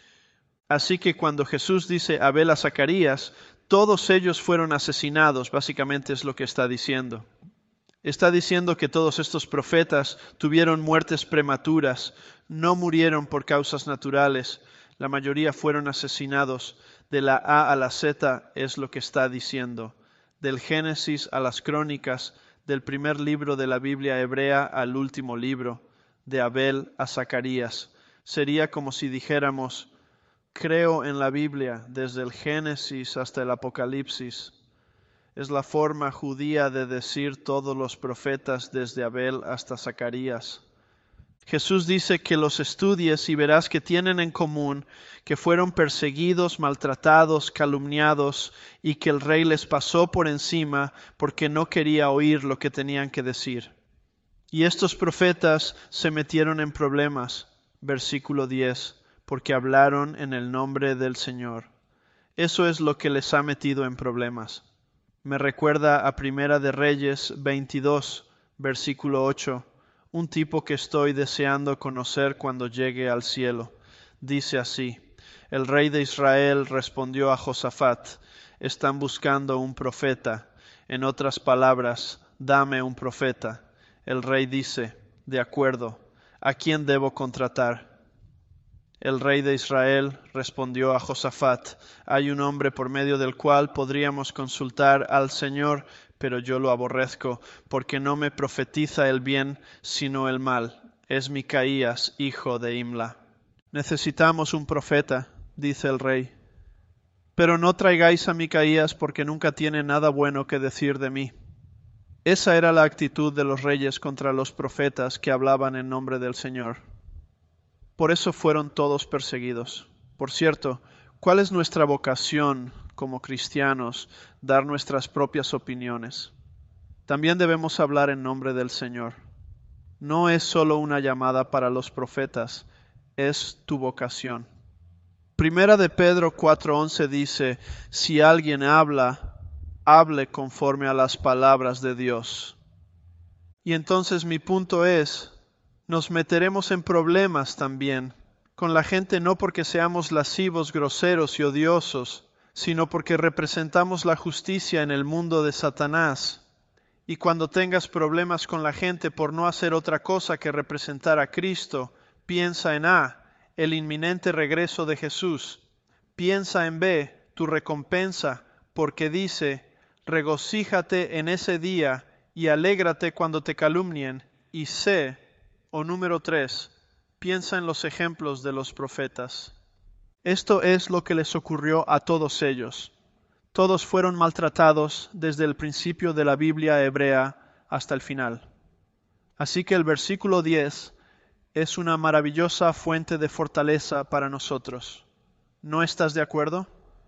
Así que cuando Jesús dice Abel a Zacarías, todos ellos fueron asesinados, básicamente es lo que está diciendo. Está diciendo que todos estos profetas tuvieron muertes prematuras, no murieron por causas naturales, la mayoría fueron asesinados. De la A a la Z es lo que está diciendo. Del Génesis a las Crónicas, del primer libro de la Biblia hebrea al último libro, de Abel a Zacarías. Sería como si dijéramos, creo en la Biblia desde el Génesis hasta el Apocalipsis. Es la forma judía de decir todos los profetas desde Abel hasta Zacarías. Jesús dice que los estudies y verás que tienen en común que fueron perseguidos, maltratados, calumniados y que el rey les pasó por encima porque no quería oír lo que tenían que decir. Y estos profetas se metieron en problemas, versículo diez, porque hablaron en el nombre del Señor. Eso es lo que les ha metido en problemas. Me recuerda a Primera de Reyes veintidós, versículo ocho, un tipo que estoy deseando conocer cuando llegue al cielo. Dice así: el rey de Israel respondió a Josafat, están buscando un profeta. En otras palabras, dame un profeta. El rey dice, de acuerdo, ¿a quién debo contratar? El rey de Israel respondió a Josafat, hay un hombre por medio del cual podríamos consultar al Señor, pero yo lo aborrezco, porque no me profetiza el bien, sino el mal. Es Micaías, hijo de Imla. Necesitamos un profeta, dice el rey. Pero no traigáis a Micaías, porque nunca tiene nada bueno que decir de mí. Esa era la actitud de los reyes contra los profetas que hablaban en nombre del Señor. Por eso fueron todos perseguidos. Por cierto, ¿cuál es nuestra vocación como cristianos? Dar nuestras propias opiniones. También debemos hablar en nombre del Señor. No es solo una llamada para los profetas, es tu vocación. Primera de Pedro cuatro once dice, si alguien habla, hable conforme a las palabras de Dios. Y entonces mi punto es, nos meteremos en problemas también con la gente no porque seamos lascivos, groseros y odiosos, sino porque representamos la justicia en el mundo de Satanás. Y cuando tengas problemas con la gente por no hacer otra cosa que representar a Cristo, piensa en A, el inminente regreso de Jesús. Piensa en B, tu recompensa, porque dice, regocíjate en ese día y alégrate cuando te calumnien. Y C, o número tres, piensa en los ejemplos de los profetas. Esto es lo que les ocurrió a todos ellos. Todos fueron maltratados desde el principio de la Biblia hebrea hasta el final. Así que el versículo diez es una maravillosa fuente de fortaleza para nosotros. ¿No estás de acuerdo?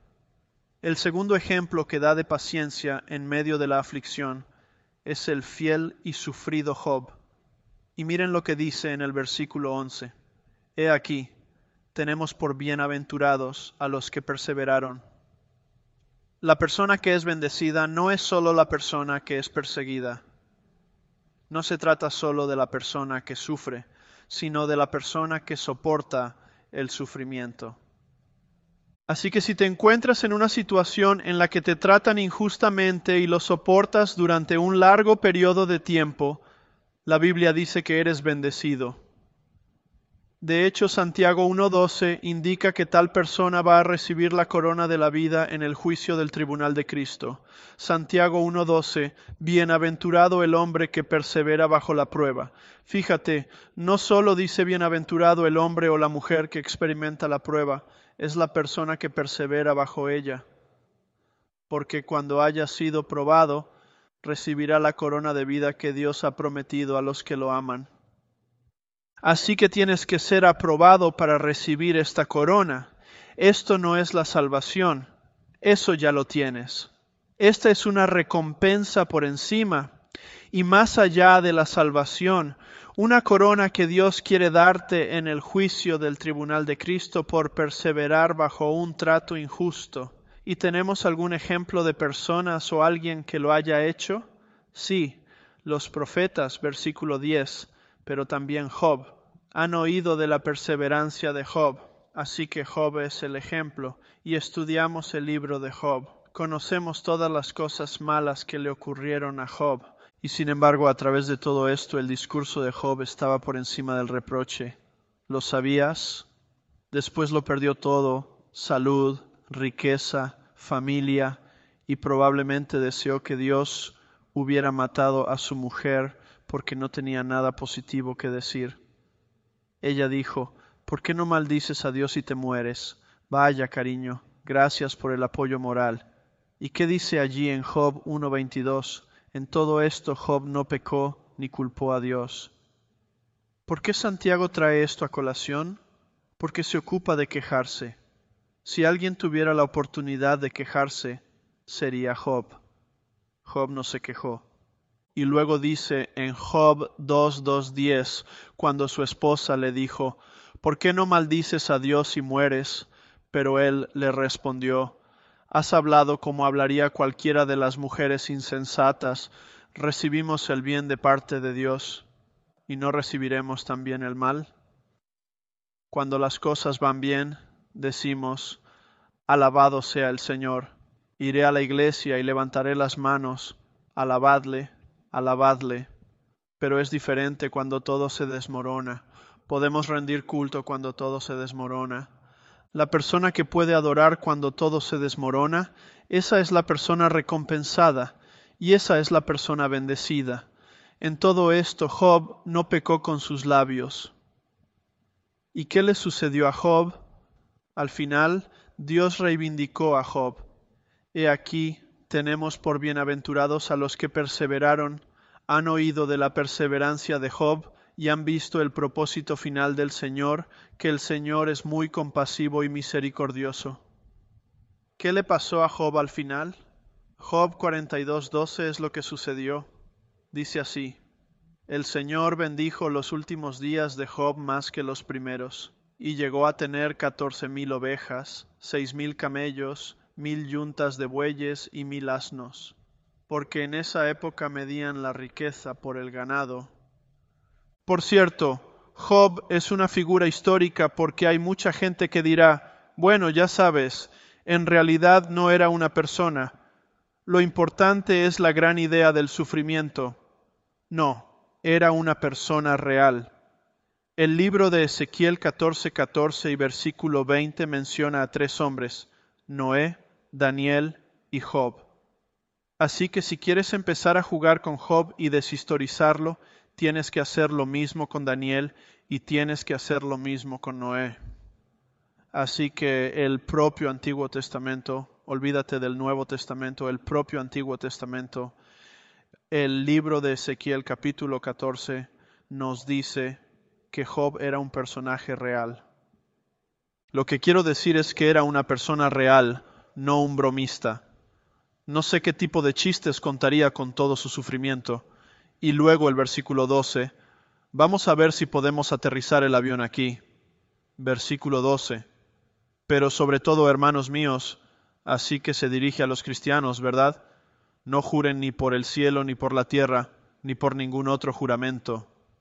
El segundo ejemplo que da de paciencia en medio de la aflicción es el fiel y sufrido Job. Y miren lo que dice en el versículo once. He aquí, tenemos por bienaventurados a los que perseveraron. La persona que es bendecida no es solo la persona que es perseguida. No se trata solo de la persona que sufre, sino de la persona que soporta el sufrimiento. Así que si te encuentras en una situación en la que te tratan injustamente y lo soportas durante un largo periodo de tiempo, la Biblia dice que eres bendecido. De hecho, Santiago uno doce indica que tal persona va a recibir la corona de la vida en el juicio del tribunal de Cristo. Santiago uno doce, bienaventurado el hombre que persevera bajo la prueba. Fíjate, no solo dice bienaventurado el hombre o la mujer que experimenta la prueba, es la persona que persevera bajo ella. Porque cuando haya sido probado, recibirá la corona de vida que Dios ha prometido a los que lo aman. Así que tienes que ser aprobado para recibir esta corona. Esto no es la salvación, eso ya lo tienes. Esta es una recompensa por encima y más allá de la salvación, una corona que Dios quiere darte en el juicio del tribunal de Cristo por perseverar bajo un trato injusto. ¿Y tenemos algún ejemplo de personas o alguien que lo haya hecho? Sí, los profetas, versículo diez, pero también Job. Han oído de la perseverancia de Job, así que Job es el ejemplo, y estudiamos el libro de Job. Conocemos todas las cosas malas que le ocurrieron a Job, y sin embargo a través de todo esto el discurso de Job estaba por encima del reproche. ¿Lo sabías? Después lo perdió todo, salud, riqueza, familia, y probablemente deseó que Dios hubiera matado a su mujer porque no tenía nada positivo que decir. Ella dijo, ¿por qué no maldices a Dios y te mueres? Vaya, cariño, gracias por el apoyo moral. ¿Y qué dice allí en Job uno veintidós? En todo esto Job no pecó ni culpó a Dios. ¿Por qué Santiago trae esto a colación? Porque se ocupa de quejarse. Si alguien tuviera la oportunidad de quejarse, sería Job. Job no se quejó. Y luego dice en Job dos, dos, diez, cuando su esposa le dijo, ¿por qué no maldices a Dios y mueres? Pero él le respondió, has hablado como hablaría cualquiera de las mujeres insensatas, recibimos el bien de parte de Dios, ¿y no recibiremos también el mal? Cuando las cosas van bien, decimos, alabado sea el Señor, iré a la iglesia y levantaré las manos, alabadle, alabadle. Pero es diferente cuando todo se desmorona. Podemos rendir culto cuando todo se desmorona. La persona que puede adorar cuando todo se desmorona, esa es la persona recompensada y esa es la persona bendecida. En todo esto Job no pecó con sus labios. ¿Y qué le sucedió a Job? Al final, Dios reivindicó a Job. He aquí, tenemos por bienaventurados a los que perseveraron, han oído de la perseverancia de Job y han visto el propósito final del Señor, que el Señor es muy compasivo y misericordioso. ¿Qué le pasó a Job al final? Job cuarenta y dos, doce es lo que sucedió. Dice así, el Señor bendijo los últimos días de Job más que los primeros, y llegó a tener catorce mil ovejas, seis mil camellos, mil yuntas de bueyes y mil asnos, porque en esa época medían la riqueza por el ganado. Por cierto, Job es una figura histórica porque hay mucha gente que dirá, bueno, ya sabes, en realidad no era una persona. Lo importante es la gran idea del sufrimiento. No, era una persona real. El libro de Ezequiel catorce, catorce y versículo veinte menciona a tres hombres, Noé, Daniel y Job. Así que si quieres empezar a jugar con Job y deshistorizarlo, tienes que hacer lo mismo con Daniel y tienes que hacer lo mismo con Noé. Así que el propio Antiguo Testamento, olvídate del Nuevo Testamento, el propio Antiguo Testamento, el libro de Ezequiel capítulo catorce nos dice que Job era un personaje real. Lo que quiero decir es que era una persona real, no un bromista. No sé qué tipo de chistes contaría con todo su sufrimiento. Y luego el versículo doce. Vamos a ver si podemos aterrizar el avión aquí. Versículo doce. Pero sobre todo, hermanos míos, así que se dirige a los cristianos, ¿verdad? No juren ni por el cielo, ni por la tierra, ni por ningún otro juramento.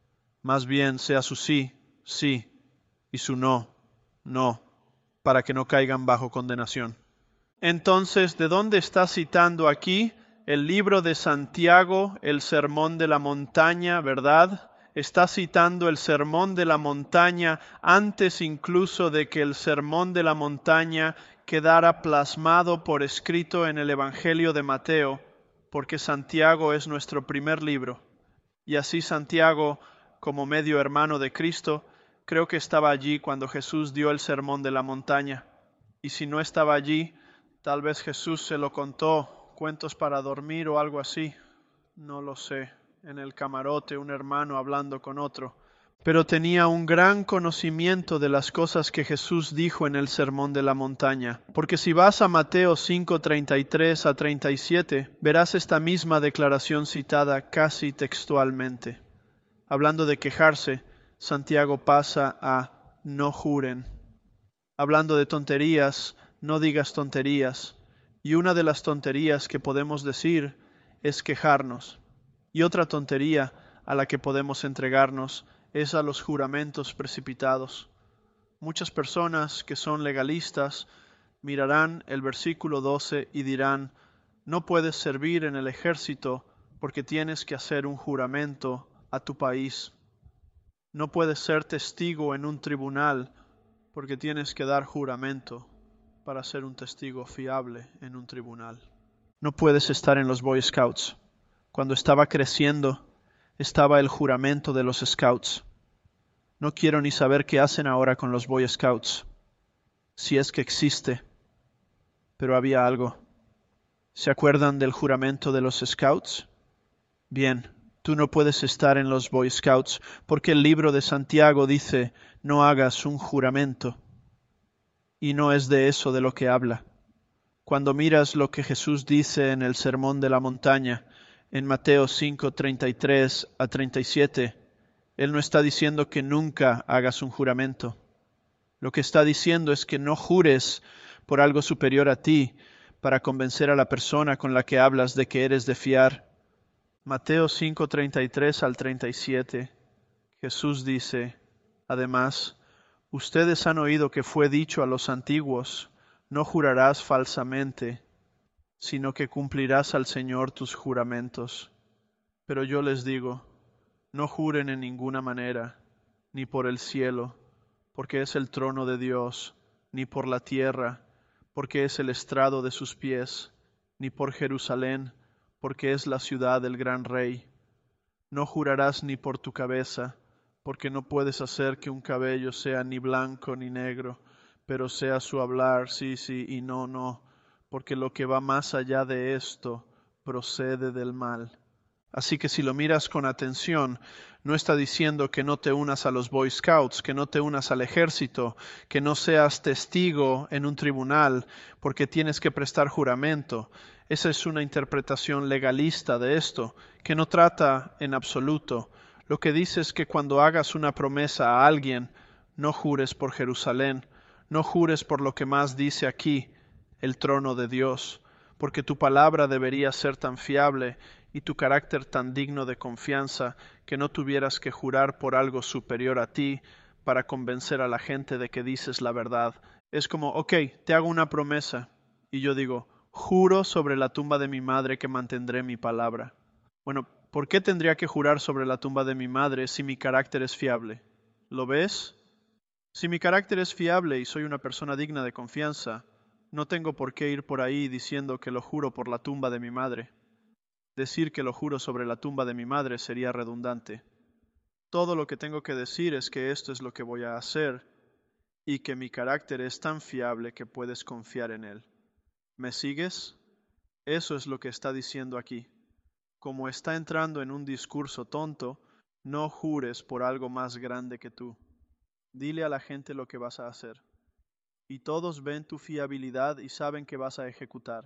Más bien sea su sí, sí, y su no, no, para que no caigan bajo condenación. Entonces, ¿de dónde está citando aquí? El libro de Santiago, el Sermón de la Montaña, ¿verdad? Está citando el Sermón de la Montaña antes incluso de que el Sermón de la Montaña quedara plasmado por escrito en el Evangelio de Mateo, porque Santiago es nuestro primer libro. Y así Santiago, como medio hermano de Cristo, creo que estaba allí cuando Jesús dio el Sermón de la Montaña. Y si no estaba allí, tal vez Jesús se lo contó, cuentos para dormir o algo así. No lo sé, en el camarote un hermano hablando con otro. Pero tenía un gran conocimiento de las cosas que Jesús dijo en el Sermón de la Montaña. Porque si vas a Mateo cinco, treinta y tres a treinta y siete, verás esta misma declaración citada casi textualmente. Hablando de quejarse, Santiago pasa a no juren. Hablando de tonterías, no digas tonterías. Y una de las tonterías que podemos decir es quejarnos. Y otra tontería a la que podemos entregarnos es a los juramentos precipitados. Muchas personas que son legalistas mirarán el versículo doce y dirán, no puedes servir en el ejército porque tienes que hacer un juramento a tu país. No puedes ser testigo en un tribunal porque tienes que dar juramento para ser un testigo fiable en un tribunal. No puedes estar en los Boy Scouts. Cuando estaba creciendo, estaba el juramento de los Scouts. No quiero ni saber qué hacen ahora con los Boy Scouts, si es que existe, pero había algo. ¿Se acuerdan del juramento de los Scouts? Bien, tú no puedes estar en los Boy Scouts porque el libro de Santiago dice, no hagas un juramento. Y no es de eso de lo que habla. Cuando miras lo que Jesús dice en el Sermón de la Montaña, en Mateo cinco, treinta y tres a treinta y siete, Él no está diciendo que nunca hagas un juramento. Lo que está diciendo es que no jures por algo superior a ti para convencer a la persona con la que hablas de que eres de fiar. Mateo cinco, treinta y tres al treinta y siete, Jesús dice, además, ustedes han oído que fue dicho a los antiguos, no jurarás falsamente, sino que cumplirás al Señor tus juramentos. Pero yo les digo, no juren en ninguna manera, ni por el cielo, porque es el trono de Dios, ni por la tierra, porque es el estrado de sus pies, ni por Jerusalén, porque es la ciudad del gran Rey. No jurarás ni por tu cabeza, porque no puedes hacer que un cabello sea ni blanco ni negro, pero sea su hablar sí, sí y no, no, porque lo que va más allá de esto procede del mal. Así que si lo miras con atención, no está diciendo que no te unas a los Boy Scouts, que no te unas al ejército, que no seas testigo en un tribunal, porque tienes que prestar juramento. Esa es una interpretación legalista de esto, que no trata en absoluto. Lo que dice es que cuando hagas una promesa a alguien, no jures por Jerusalén, no jures por lo que más dice aquí, el trono de Dios, porque tu palabra debería ser tan fiable y tu carácter tan digno de confianza que no tuvieras que jurar por algo superior a ti para convencer a la gente de que dices la verdad. Es como, ok, te hago una promesa y yo digo, juro sobre la tumba de mi madre que mantendré mi palabra. Bueno, ¿por qué tendría que jurar sobre la tumba de mi madre si mi carácter es fiable? ¿Lo ves? Si mi carácter es fiable y soy una persona digna de confianza, no tengo por qué ir por ahí diciendo que lo juro por la tumba de mi madre. Decir que lo juro sobre la tumba de mi madre sería redundante. Todo lo que tengo que decir es que esto es lo que voy a hacer y que mi carácter es tan fiable que puedes confiar en él. ¿Me sigues? Eso es lo que está diciendo aquí. Como está entrando en un discurso tonto, no jures por algo más grande que tú. Dile a la gente lo que vas a hacer. Y todos ven tu fiabilidad y saben que vas a ejecutar.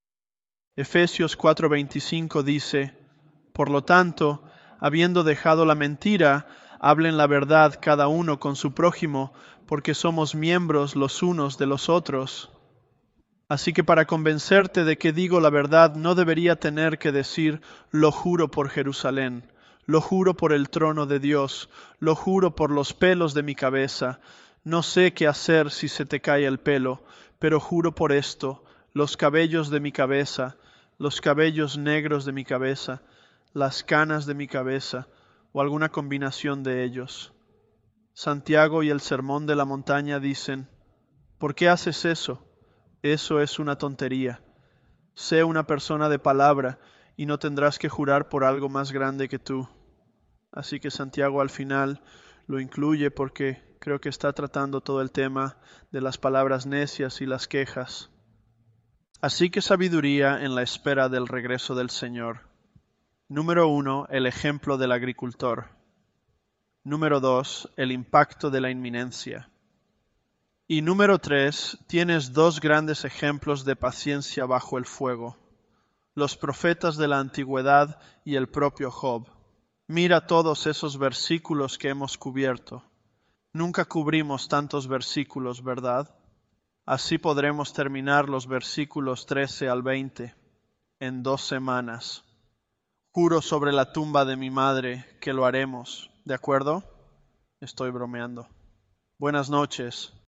Efesios cuatro veinticinco dice, por lo tanto, habiendo dejado la mentira, hablen la verdad cada uno con su prójimo, porque somos miembros los unos de los otros. Así que para convencerte de que digo la verdad, no debería tener que decir, lo juro por Jerusalén, Lo juro por el trono de Dios, lo juro por los pelos de mi cabeza. No sé qué hacer si se te cae el pelo, pero juro por esto, los cabellos de mi cabeza, los cabellos negros de mi cabeza, las canas de mi cabeza, o alguna combinación de ellos. Santiago y el Sermón de la Montaña dicen, ¿por qué haces eso? Eso es una tontería. Sé una persona de palabra y no tendrás que jurar por algo más grande que tú. Así que Santiago al final lo incluye porque creo que está tratando todo el tema de las palabras necias y las quejas. Así que sabiduría en la espera del regreso del Señor. Número uno, el ejemplo del agricultor. Número dos, el impacto de la inminencia. Y número tres, tienes dos grandes ejemplos de paciencia bajo el fuego, los profetas de la antigüedad y el propio Job. Mira todos esos versículos que hemos cubierto. Nunca cubrimos tantos versículos, ¿verdad? Así podremos terminar los versículos trece al veinte en dos semanas. Juro sobre la tumba de mi madre que lo haremos, ¿de acuerdo? Estoy bromeando. Buenas noches.